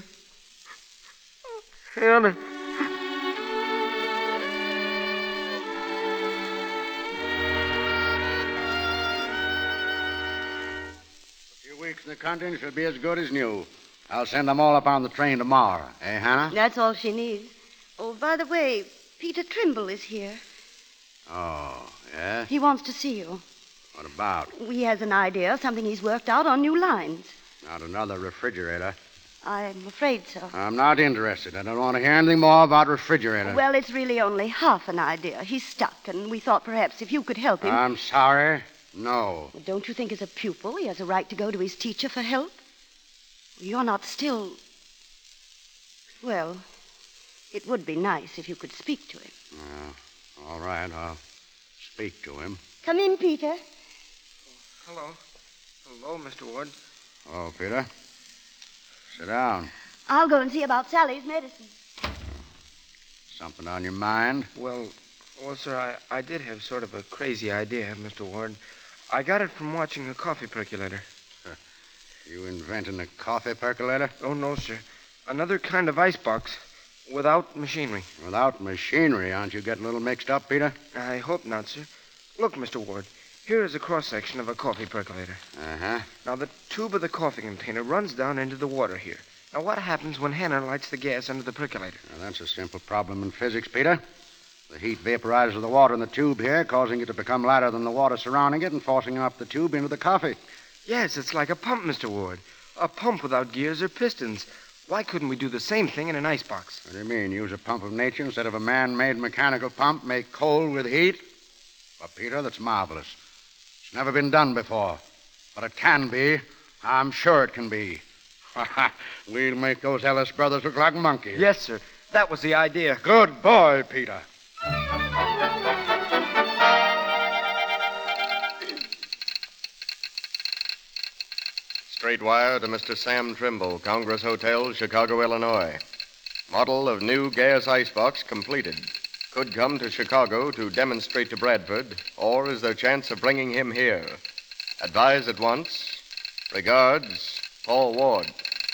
Hannah. In the country, and she'll be as good as new. I'll send them all up on the train tomorrow. Eh, Hannah? That's all she needs. Oh, by the way, Peter Trimble is here. Oh, yeah? He wants to see you. What about? He has an idea, something he's worked out on new lines. Not another refrigerator. I'm afraid so. I'm not interested. I don't want to hear anything more about refrigerator. Well, it's really only half an idea. He's stuck, and we thought perhaps if you could help him. I'm sorry. No. Well, don't you think as a pupil he has a right to go to his teacher for help? You're not still... Well, it would be nice if you could speak to him. All right, I'll speak to him. Come in, Peter. Hello. Hello, Mr. Ward. Oh, Peter. Sit down. I'll go and see about Sally's medicine. Something on your mind? Well, sir, I did have sort of a crazy idea, Mr. Ward. I got it from watching a coffee percolator. You inventing a coffee percolator? Oh, no, sir. Another kind of icebox without machinery. Without machinery? Aren't you getting a little mixed up, Peter? I hope not, sir. Look, Mr. Ward. Here is a cross-section of a coffee percolator. Uh-huh. Now, the tube of the coffee container runs down into the water here. Now, what happens when Hannah lights the gas under the percolator? Now, that's a simple problem in physics, Peter. The heat vaporizes the water in the tube here, causing it to become lighter than the water surrounding it and forcing up the tube into the coffee. Yes, it's like a pump, Mr. Ward. A pump without gears or pistons. Why couldn't we do the same thing in an icebox? What do you mean, use a pump of nature instead of a man-made mechanical pump, make coal with heat? Well, Peter, that's marvelous. It's never been done before. But it can be. I'm sure it can be. We'll make those Ellis brothers look like monkeys. Yes, sir. That was the idea. Good boy, Peter. Straight wire to Mr. Sam Trimble, Congress Hotel, Chicago, Illinois. Model of new gas icebox completed. Could come to Chicago to demonstrate to Bradford, or is there chance of bringing him here? Advise at once. Regards, Paul Ward.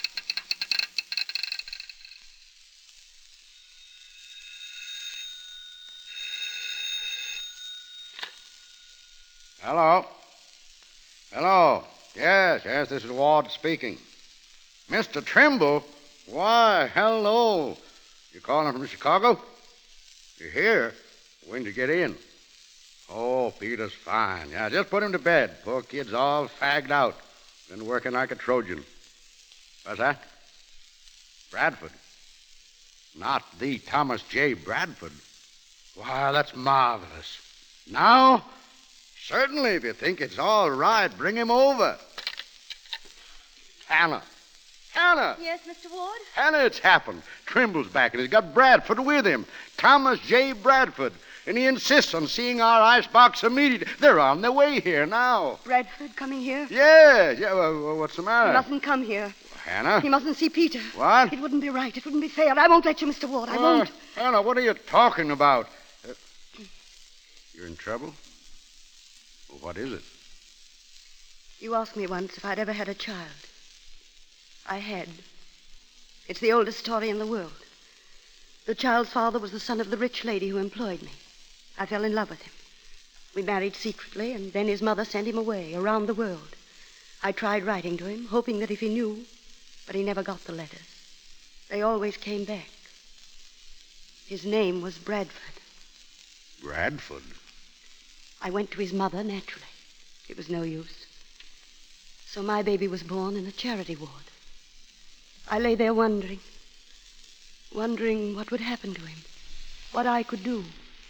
Hello. Hello. Yes, this is Ward speaking. Mr. Trimble? Why, hello. You calling from Chicago? You're here? When did you get in? Oh, Peter's fine. Yeah, just put him to bed. Poor kid's all fagged out. Been working like a Trojan. What's that? Bradford. Not the Thomas J. Bradford. Why, that's marvelous. Now? Certainly, if you think it's all right, bring him over. Hannah. Hannah! Yes, Mr. Ward? Hannah, it's happened. Trimble's back, and he's got Bradford with him. Thomas J. Bradford. And he insists on seeing our icebox immediately. They're on their way here now. Bradford coming here? Yeah. Well, what's the matter? He mustn't come here. Hannah? He mustn't see Peter. What? It wouldn't be right. It wouldn't be fair. I won't let you, Mr. Ward. I won't. Hannah, what are you talking about? You're in trouble? Well, what is it? You asked me once if I'd ever had a child. I had. It's the oldest story in the world. The child's father was the son of the rich lady who employed me. I fell in love with him. We married secretly, and then his mother sent him away, around the world. I tried writing to him, hoping that if he knew, But he never got the letters. They always came back. His name was Bradford. Bradford? I went to his mother, naturally. It was no use. So my baby was born in a charity ward. I lay there wondering what would happen to him, what I could do.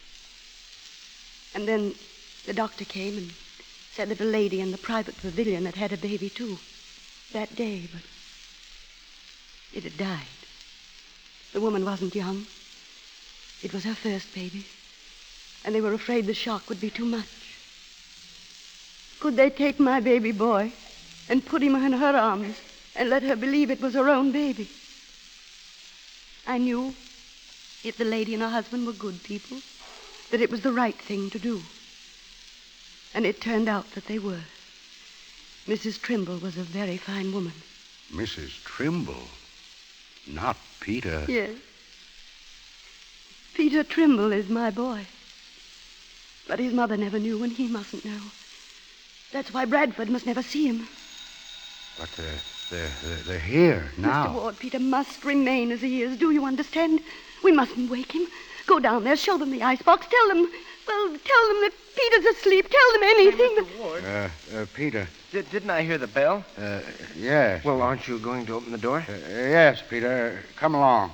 And then the doctor came and said that a lady in the private pavilion had had a baby, too, that day, but it had died. The woman wasn't young. It was her first baby, and they were afraid the shock would be too much. Could they take my baby boy and put him in her arms and let her believe it was her own baby? I knew, if the lady and her husband were good people, that it was the right thing to do. And it turned out that they were. Mrs. Trimble was a very fine woman. Mrs. Trimble? Not Peter. Yes. Peter Trimble is my boy. But his mother never knew, and he mustn't know. That's why Bradford must never see him. But they're here now. Mr. Ward, Peter must remain as he is. Do you understand? We mustn't wake him. Go down there, show them the icebox, tell them that Peter's asleep. Tell them anything. Hey, Mr. Ward. Peter. Didn't I hear the bell? Yes. Well, aren't you going to open the door? Yes, Peter. Come along.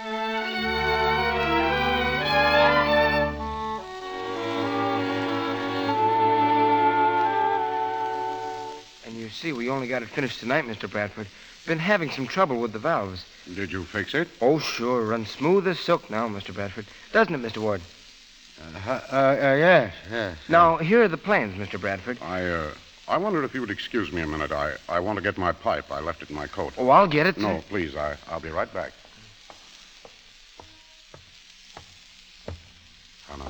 And you see, we only got it finished tonight, Mr. Bradford. Been having some trouble with the valves. Did you fix it? Oh, sure. Runs smooth as silk now, Mr. Bradford. Doesn't it, Mr. Ward? Yes. Now, here are the plans, Mr. Bradford. I wondered if you would excuse me a minute. I want to get my pipe. I left it in my coat. Oh, I'll get it. No, please. I'll be right back. Hannah,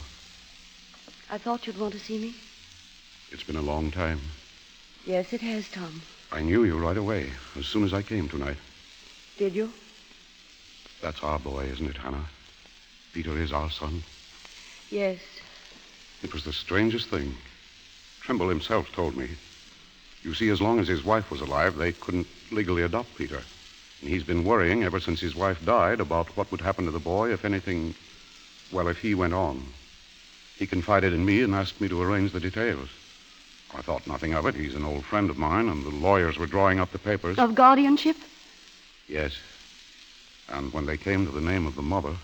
I thought you'd want to see me. it's been a long time. Yes, it has, Tom. I knew you right away, as soon as I came tonight. Did you? That's our boy, isn't it, Hannah? Peter is our son. Yes. It was the strangest thing. Trimble himself told me. You see, as long as his wife was alive, they couldn't legally adopt Peter. And he's been worrying ever since his wife died about what would happen to the boy if anything... Well, if he went on. He confided in me and asked me to arrange the details. I thought nothing of it. He's an old friend of mine, and the lawyers were drawing up the papers. Of guardianship? Yes. And when they came to the name of the mother,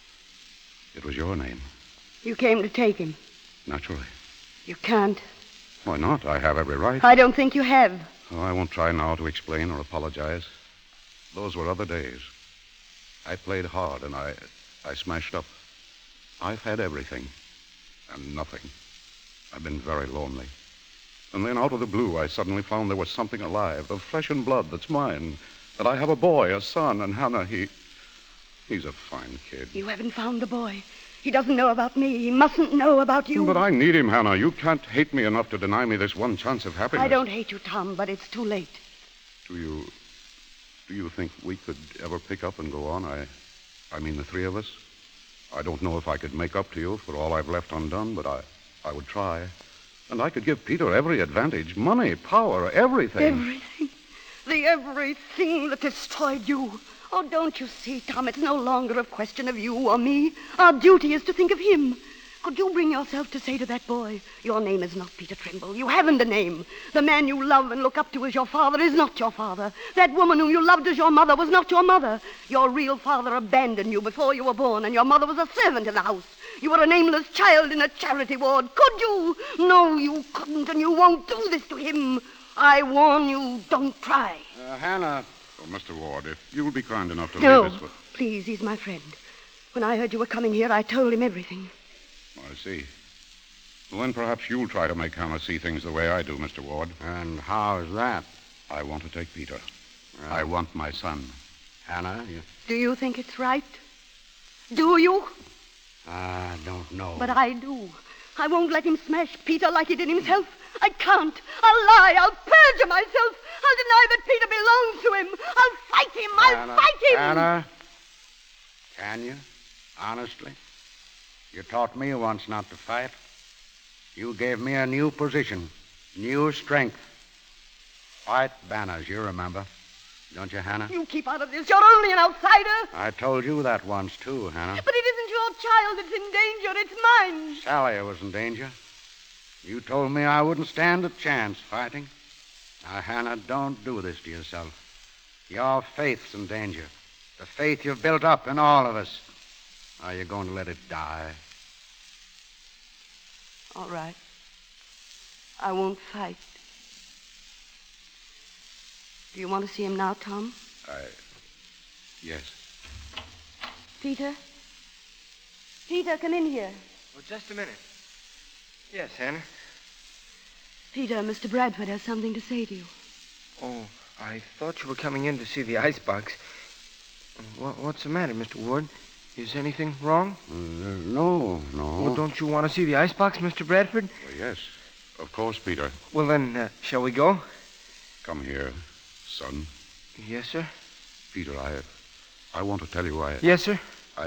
it was your name. You came to take him. Naturally. You can't. Why not? I have every right. I don't think you have. Oh, I won't try now to explain or apologize. Those were other days. I played hard, and I smashed up. I've had everything, and nothing. I've been very lonely. And then, out of the blue, I suddenly found there was something alive, of flesh and blood that's mine. That I have a boy, a son, and Hannah, he's a fine kid. You haven't found the boy. He doesn't know about me. He mustn't know about you. But I need him, Hannah. You can't hate me enough to deny me this one chance of happiness. I don't hate you, Tom, but it's too late. Do you think we could ever pick up and go on? I mean, the three of us? I don't know if I could make up to you for all I've left undone, but I would try. And I could give Peter every advantage. Money, power, everything. Everything. The everything that destroyed you. Oh, don't you see, Tom, it's no longer a question of you or me. Our duty is to think of him. Could you bring yourself to say to that boy, your name is not Peter Trimble. You haven't a name. The man you love and look up to as your father is not your father. That woman whom you loved as your mother was not your mother. Your real father abandoned you before you were born, and your mother was a servant in the house. You were a nameless child in a charity ward. Could you? No, you couldn't, and you won't do this to him. I warn you, don't try. Hannah. Oh, Mr. Ward, if you will be kind enough to No, leave this with... please, he's my friend. When I heard you were coming here, I told him everything. I see. Well, then perhaps you'll try to make Hannah see things the way I do, Mr. Ward. And how's that? I want to take Peter. I want my son. Hannah, you... Do you think it's right? Do you? I don't know. But I do. I won't let him smash Peter like he did himself. I can't. I'll lie. I'll perjure myself. I'll deny that Peter belongs to him. I'll fight him. I'll fight him. Hannah, can you? Honestly? You taught me once not to fight. You gave me a new position, new strength. White banners, you remember. Don't you, Hannah? You keep out of this. You're only an outsider. I told you that once, too, Hannah. But it isn't your child that's in danger. It's mine. Sally was in danger. You told me I wouldn't stand a chance fighting. Now, Hannah, don't do this to yourself. Your faith's in danger. The faith you've built up in all of us. Are you going to let it die? All right. I won't fight. Do you want to see him now, Tom? Yes. Peter? Peter, come in here. Oh, just a minute. Yes, Hannah. Peter, Mr. Bradford has something to say to you. Oh, I thought you were coming in to see the icebox. What's the matter, Mr. Ward? Is anything wrong? No. Well, don't you want to see the icebox, Mr. Bradford? Well, yes, of course, Peter. Well, then, shall we go? Come here, son. Yes, sir. Peter, I want to tell you Yes, sir.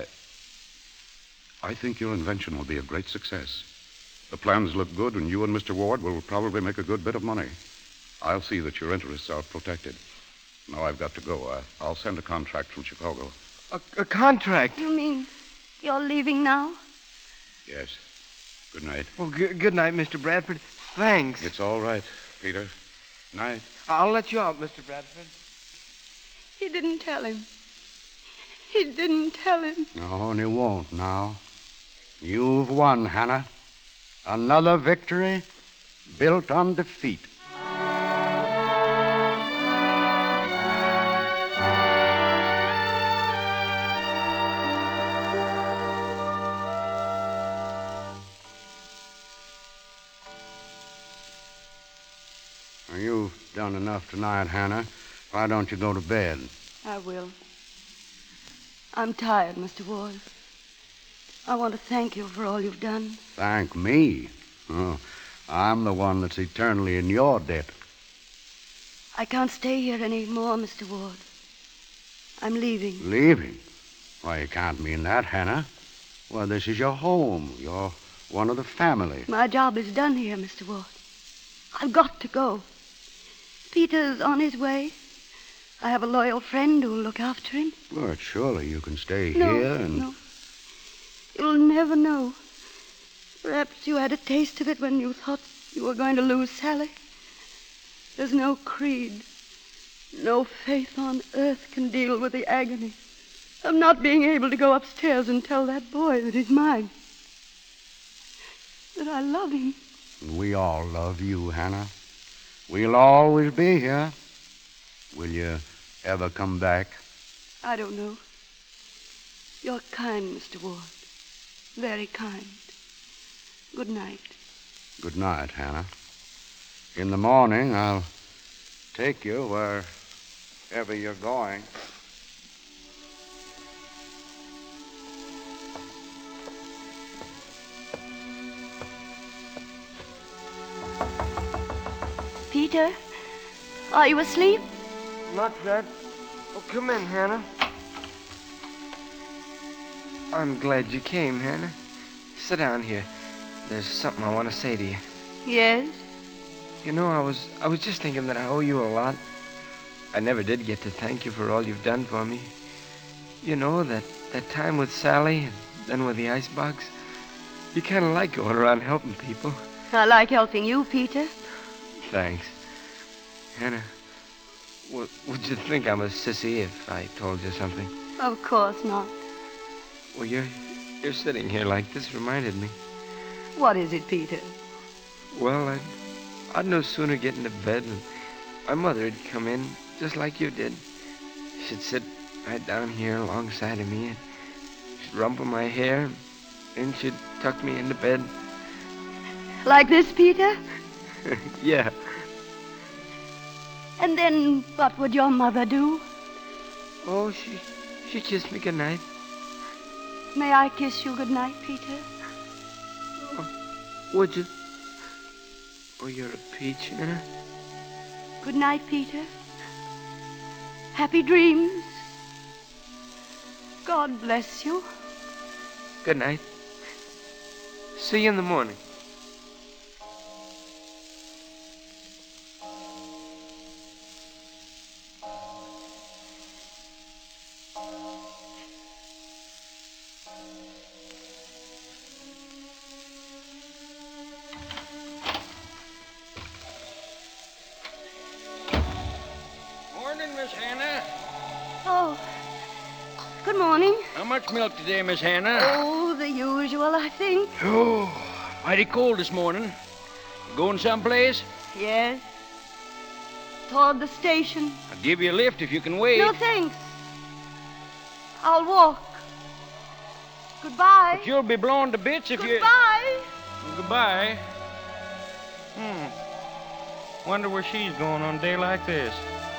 I think your invention will be a great success. The plans look good, and you and Mr. Ward will probably make a good bit of money. I'll see that your interests are protected. Now I've got to go. I'll send a contract from Chicago. A contract? You mean you're leaving now? Yes. Good night. Well, good night, Mr. Bradford. Thanks. It's all right, Peter. Night. I'll let you out, Mr. Bradford. He didn't tell him. He didn't tell him. No, and he won't now. You've won, Hannah. Another victory built on defeat. You've done enough tonight, Hannah. Why don't you go to bed? I will. I'm tired, Mr. Ward. I want to thank you for all you've done. Thank me? Oh, I'm the one that's eternally in your debt. I can't stay here anymore, Mr. Ward. I'm leaving. Leaving? Why, you can't mean that, Hannah. Well, this is your home. You're one of the family. My job is done here, Mr. Ward. I've got to go. Peter's on his way. I have a loyal friend who'll look after him. But surely you can stay No, here and... no. You'll never know. Perhaps you had a taste of it when you thought you were going to lose Sally. There's no creed, no faith on earth can deal with the agony of not being able to go upstairs and tell that boy that he's mine. That I love him. We all love you, Hannah. We'll always be here. Will you ever come back? I don't know. You're kind, Mr. Ward. Very kind. Good night. Good night, Hannah. In the morning, I'll take you wherever you're going. Peter, are you asleep? Not yet. Oh, come in, Hannah. I'm glad you came, Hannah. Sit down here. There's something I want to say to you. Yes? You know, I was just thinking that I owe you a lot. I never did get to thank you for all you've done for me. You know, that time with Sally and then with the icebox. You kind of like going around helping people. I like helping you, Peter. Thanks. Hannah, would you think I'm a sissy if I told you something? Of course not. Well, you're sitting here like this reminded me. What is it, Peter? Well, I'd no sooner get into bed and my mother'd come in just like you did. She'd sit right down here alongside of me and she'd rumple my hair and she'd tuck me into bed. Like this, Peter? Yeah. And then what would your mother do? Oh, she kissed me goodnight. May I kiss you goodnight, Peter? Would you? Oh, you're a peach, Hannah. Good night, Peter. Happy dreams. God bless you. Good night. See you in the morning. Hannah? Oh, good morning. How much milk today, Miss Hannah? Oh, the usual, I think. Oh, mighty cold this morning. Going someplace? Yes. Toward the station. I'll give you a lift if you can wait. No, thanks. I'll walk. Goodbye. But you'll be blown to bits if you... Goodbye. Goodbye. Wonder where she's going on a day like this.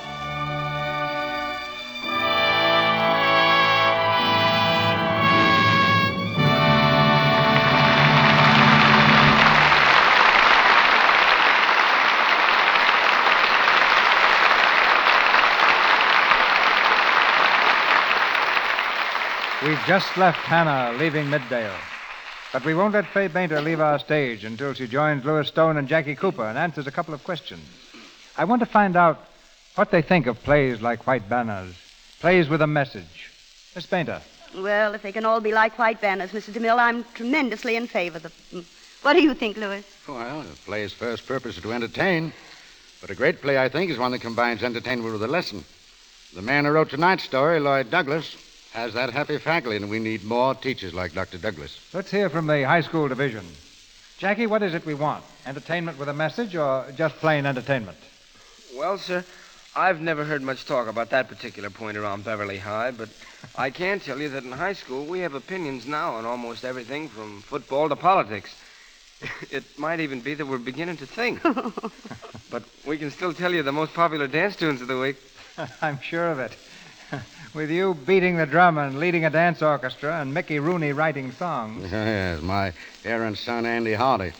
We've just left Hannah leaving Middale. But we won't let Fay Bainter leave our stage until she joins Louis Stone and Jackie Cooper and answers a couple of questions. I want to find out what they think of plays like White Banners, plays with a message. Miss Bainter. Well, if they can all be like White Banners, Mr. DeMille, I'm tremendously in favor of them. What do you think, Louis? Well, a play's first purpose is to entertain. But a great play, I think, is one that combines entertainment with a lesson. The man who wrote tonight's story, Lloyd Douglas, has that happy faculty, and we need more teachers like Dr. Douglas. Let's hear from the high school division. Jackie, what is it we want? Entertainment with a message or just plain entertainment? Well, sir, I've never heard much talk about that particular point around Beverly High, but I can tell you that in high school we have opinions now on almost everything from football to politics. It might even be that we're beginning to think. But we can still tell you the most popular dance tunes of the week. I'm sure of it. With you beating the drum and leading a dance orchestra and Mickey Rooney writing songs. Yes, my errant son, Andy Hardy.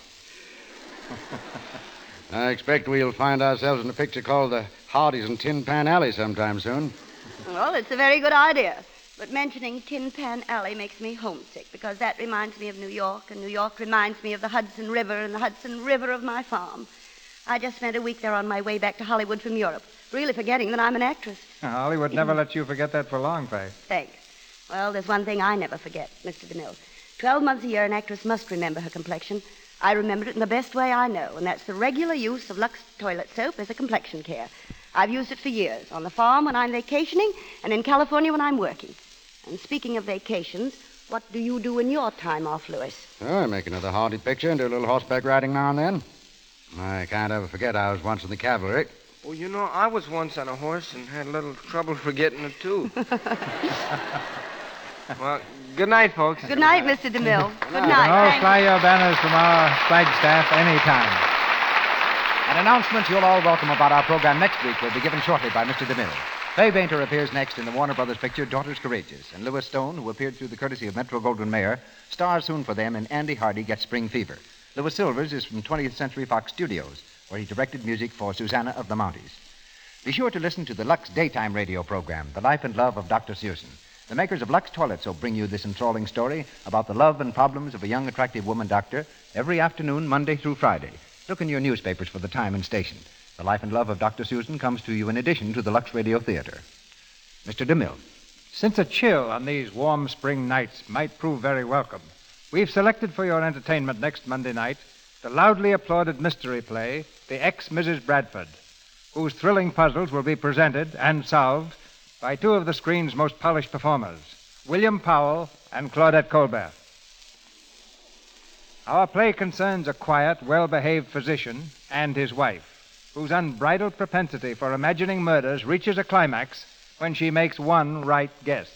I expect we'll find ourselves in a picture called The Hardys in Tin Pan Alley sometime soon. Well, it's a very good idea. But mentioning Tin Pan Alley makes me homesick because that reminds me of New York, and New York reminds me of the Hudson River and the Hudson River of my farm. I just spent a week there on my way back to Hollywood from Europe, really forgetting that I'm an actress. Hollywood never lets you forget that for long, Fay. Thanks. Well, there's one thing I never forget, Mr. DeMille. 12 months a year, an actress must remember her complexion. I remembered it in the best way I know, and that's the regular use of Lux toilet soap as a complexion care. I've used it for years, on the farm when I'm vacationing, and in California when I'm working. And speaking of vacations, what do you do in your time off, Louis? Oh, I make another Hardy picture and do a little horseback riding now and then. I can't ever forget I was once in the cavalry. Well, you know, I was once on a horse and had a little trouble forgetting it, too. Well, good night, folks. Good night, Mr. DeMille. Good You night. can all Thank fly your banners from our flagstaff anytime. An announcement you'll all welcome about our program next week will be given shortly by Mr. DeMille. Fay Bainter appears next in the Warner Brothers picture Daughters Courageous, and Louis Stone, who appeared through the courtesy of Metro-Goldwyn-Mayer, stars soon for them in Andy Hardy Gets Spring Fever. Louis Silvers is from 20th Century Fox Studios, where he directed music for Susanna of the Mounties. Be sure to listen to the Lux daytime radio program, The Life and Love of Dr. Searson. The makers of Lux Toilet Soap bring you this enthralling story about the love and problems of a young, attractive woman doctor every afternoon, Monday through Friday. Look in your newspapers for the time and station. The Life and Love of Dr. Susan comes to you in addition to the Lux Radio Theater. Mr. DeMille. Since a chill on these warm spring nights might prove very welcome, we've selected for your entertainment next Monday night the loudly applauded mystery play, The Ex-Mrs. Bradford, whose thrilling puzzles will be presented and solved by two of the screen's most polished performers, William Powell and Claudette Colbert. Our play concerns a quiet, well-behaved physician and his wife, whose unbridled propensity for imagining murders reaches a climax when she makes one right guess.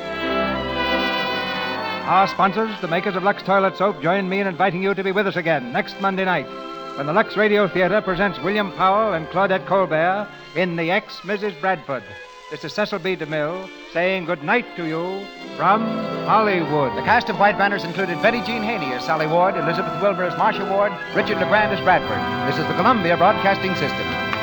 Our sponsors, the makers of Lux Toilet Soap, join me in inviting you to be with us again next Monday night when the Lux Radio Theater presents William Powell and Claudette Colbert in The Ex-Mrs. Bradford. This is Cecil B. DeMille saying good night to you from Hollywood. The cast of White Banners included Betty Jean Haney as Sally Ward, Elizabeth Wilbur as Marcia Ward, Richard LeGrand as Bradford. This is the Columbia Broadcasting System.